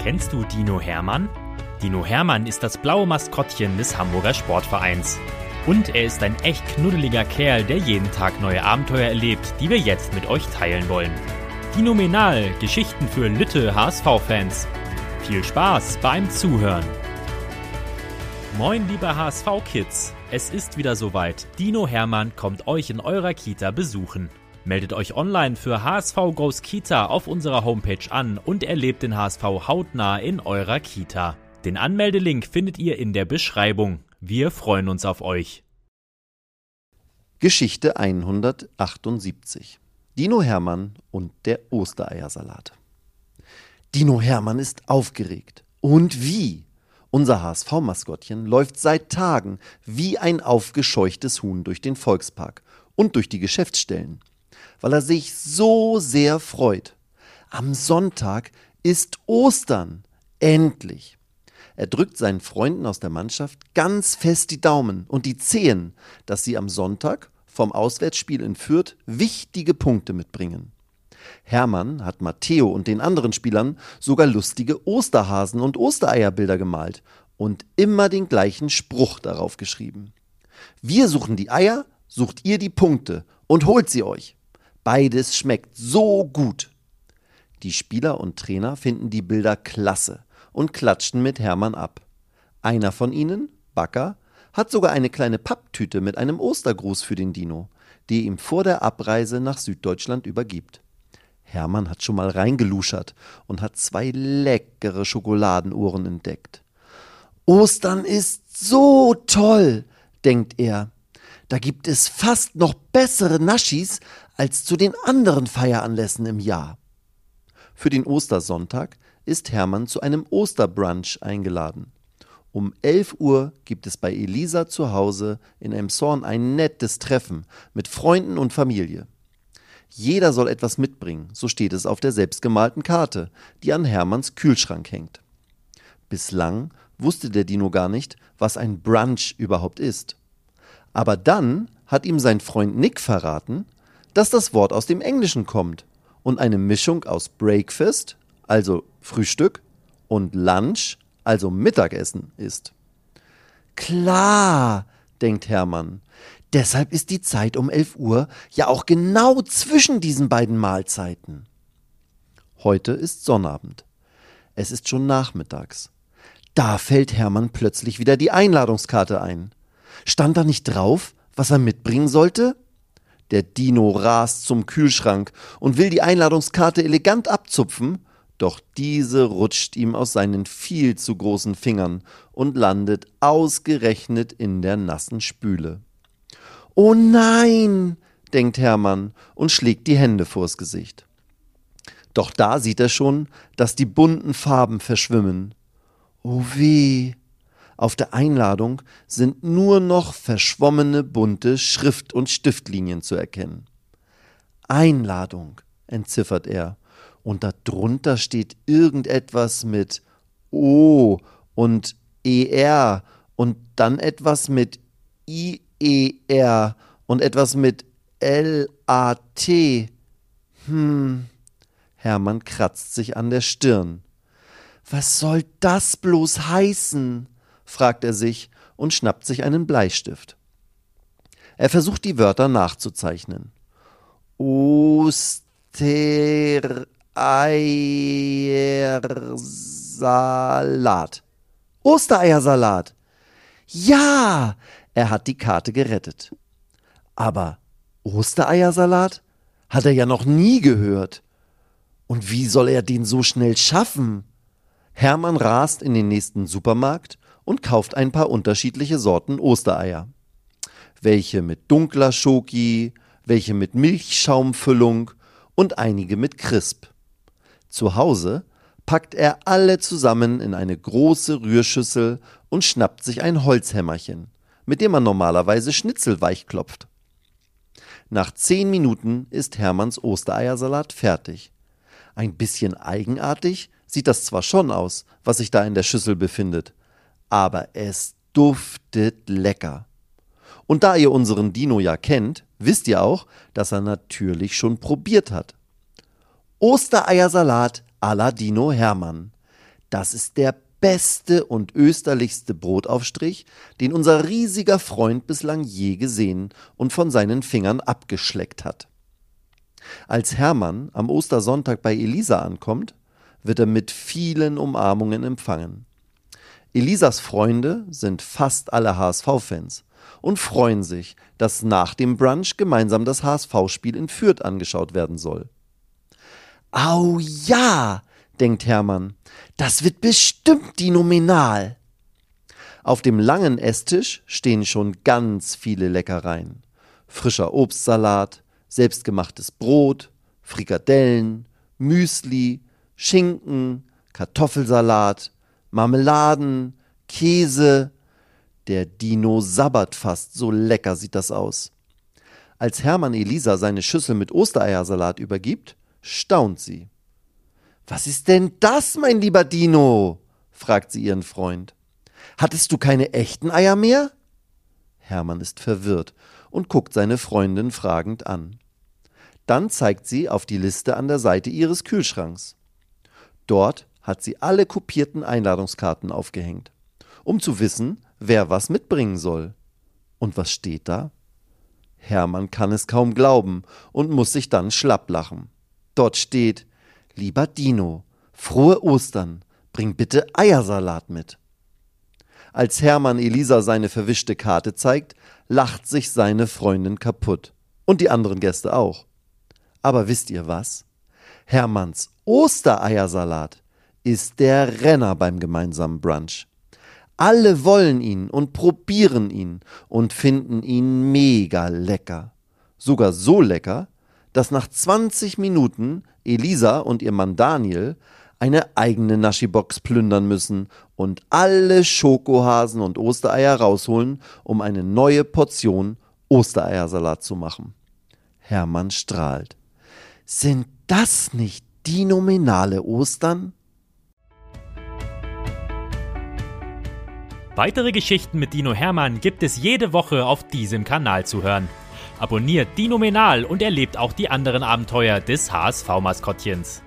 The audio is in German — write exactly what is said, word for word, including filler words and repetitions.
Kennst du Dino Hermann? Dino Hermann ist das blaue Maskottchen des Hamburger Sportvereins. Und er ist ein echt knuddeliger Kerl, der jeden Tag neue Abenteuer erlebt, die wir jetzt mit euch teilen wollen. Dinomenal, Geschichten für Lütte H S V-Fans. Viel Spaß beim Zuhören. Moin liebe H S V-Kids, es ist wieder soweit. Dino Hermann kommt euch in eurer Kita besuchen. Meldet euch online für H S V Goes Kita auf unserer Homepage an und erlebt den H S V hautnah in eurer Kita. Den Anmeldelink findet ihr in der Beschreibung. Wir freuen uns auf euch. Geschichte hundertachtundsiebzig. Dino Hermann und der Ostereiersalat. Dino Hermann ist aufgeregt. Und wie? Unser H S V-Maskottchen läuft seit Tagen wie ein aufgescheuchtes Huhn durch den Volkspark und durch die Geschäftsstellen, weil er sich so sehr freut. Am Sonntag ist Ostern. Endlich. Er drückt seinen Freunden aus der Mannschaft ganz fest die Daumen und die Zehen, dass sie am Sonntag vom Auswärtsspiel in Fürth wichtige Punkte mitbringen. Hermann hat Matteo und den anderen Spielern sogar lustige Osterhasen und Ostereierbilder gemalt und immer den gleichen Spruch darauf geschrieben. Wir suchen die Eier, sucht ihr die Punkte und holt sie euch. Beides schmeckt so gut. Die Spieler und Trainer finden die Bilder klasse und klatschen mit Hermann ab. Einer von ihnen, Backer, hat sogar eine kleine Papptüte mit einem Ostergruß für den Dino, die ihm vor der Abreise nach Süddeutschland übergibt. Hermann hat schon mal reingeluschert und hat zwei leckere Schokoladenuhren entdeckt. Ostern ist so toll, denkt er. Da gibt es fast noch bessere Naschis als zu den anderen Feieranlässen im Jahr. Für den Ostersonntag ist Hermann zu einem Osterbrunch eingeladen. Um elf Uhr gibt es bei Elisa zu Hause in Emshorn ein nettes Treffen mit Freunden und Familie. Jeder soll etwas mitbringen, so steht es auf der selbstgemalten Karte, die an Hermanns Kühlschrank hängt. Bislang wusste der Dino gar nicht, was ein Brunch überhaupt ist. Aber dann hat ihm sein Freund Nick verraten, dass das Wort aus dem Englischen kommt und eine Mischung aus Breakfast, also Frühstück, und Lunch, also Mittagessen, ist. Klar, denkt Hermann, deshalb ist die Zeit um elf Uhr ja auch genau zwischen diesen beiden Mahlzeiten. Heute ist Sonnabend. Es ist schon nachmittags. Da fällt Hermann plötzlich wieder die Einladungskarte ein. Stand da nicht drauf, was er mitbringen sollte? Der Dino rast zum Kühlschrank und will die Einladungskarte elegant abzupfen, doch diese rutscht ihm aus seinen viel zu großen Fingern und landet ausgerechnet in der nassen Spüle. »Oh nein«, denkt Hermann und schlägt die Hände vors Gesicht. Doch da sieht er schon, dass die bunten Farben verschwimmen. Oh weh! Auf der Einladung sind nur noch verschwommene bunte Schrift- und Stiftlinien zu erkennen. Einladung, entziffert er, und darunter steht irgendetwas mit O und E R und dann etwas mit I E R und etwas mit L A T. Hm, Hermann kratzt sich an der Stirn. Was soll das bloß heißen? Fragt er sich und schnappt sich einen Bleistift. Er versucht die Wörter nachzuzeichnen. Ostereiersalat. Ostereiersalat. Ja, er hat die Karte gerettet. Aber Ostereiersalat hat er ja noch nie gehört. Und wie soll er den so schnell schaffen? Hermann rast in den nächsten Supermarkt und kauft ein paar unterschiedliche Sorten Ostereier. Welche mit dunkler Schoki, welche mit Milchschaumfüllung und einige mit Crisp. Zu Hause packt er alle zusammen in eine große Rührschüssel und schnappt sich ein Holzhämmerchen, mit dem man normalerweise Schnitzel weichklopft. Nach zehn Minuten ist Hermanns Ostereiersalat fertig. Ein bisschen eigenartig sieht das zwar schon aus, was sich da in der Schüssel befindet, aber es duftet lecker. Und da ihr unseren Dino ja kennt, wisst ihr auch, dass er natürlich schon probiert hat. Ostereiersalat à la Dino Hermann. das ist der beste und österlichste Brotaufstrich, den unser riesiger Freund bislang je gesehen und von seinen Fingern abgeschleckt hat. Als Hermann am Ostersonntag bei Elisa ankommt, wird er mit vielen Umarmungen empfangen. Elisas Freunde sind fast alle H S V-Fans und freuen sich, dass nach dem Brunch gemeinsam das H S V-Spiel in Fürth angeschaut werden soll. Au ja, denkt Hermann, das wird bestimmt phänomenal. Auf dem langen Esstisch stehen schon ganz viele Leckereien. Frischer Obstsalat, selbstgemachtes Brot, Frikadellen, Müsli, Schinken, Kartoffelsalat, Marmeladen, Käse. Der Dino sabbert fast, so lecker sieht das aus. Als Hermann Elisa seine Schüssel mit Ostereiersalat übergibt, staunt sie. »Was ist denn das, mein lieber Dino?« fragt sie ihren Freund. »Hattest du keine echten Eier mehr?« Hermann ist verwirrt und guckt seine Freundin fragend an. Dann zeigt sie auf die Liste an der Seite ihres Kühlschranks. Dort hat sie alle kopierten Einladungskarten aufgehängt, um zu wissen, wer was mitbringen soll. Und was steht da? Hermann kann es kaum glauben und muss sich dann schlapp lachen. Dort steht: »Lieber Dino, frohe Ostern, bring bitte Eiersalat mit.« Als Hermann Elisa seine verwischte Karte zeigt, lacht sich seine Freundin kaputt. Und die anderen Gäste auch. Aber wisst ihr was? Hermanns Ostereiersalat ist der Renner beim gemeinsamen Brunch. Alle wollen ihn und probieren ihn und finden ihn mega lecker. Sogar so lecker, dass nach zwanzig Minuten Elisa und ihr Mann Daniel eine eigene Naschi-Box plündern müssen und alle Schokohasen und Ostereier rausholen, um eine neue Portion Ostereiersalat zu machen. Hermann strahlt. Sind das nicht phänomenale Ostern? Weitere Geschichten mit Dino Hermann gibt es jede Woche auf diesem Kanal zu hören. Abonniert Dinomenal und erlebt auch die anderen Abenteuer des H S V-Maskottchens.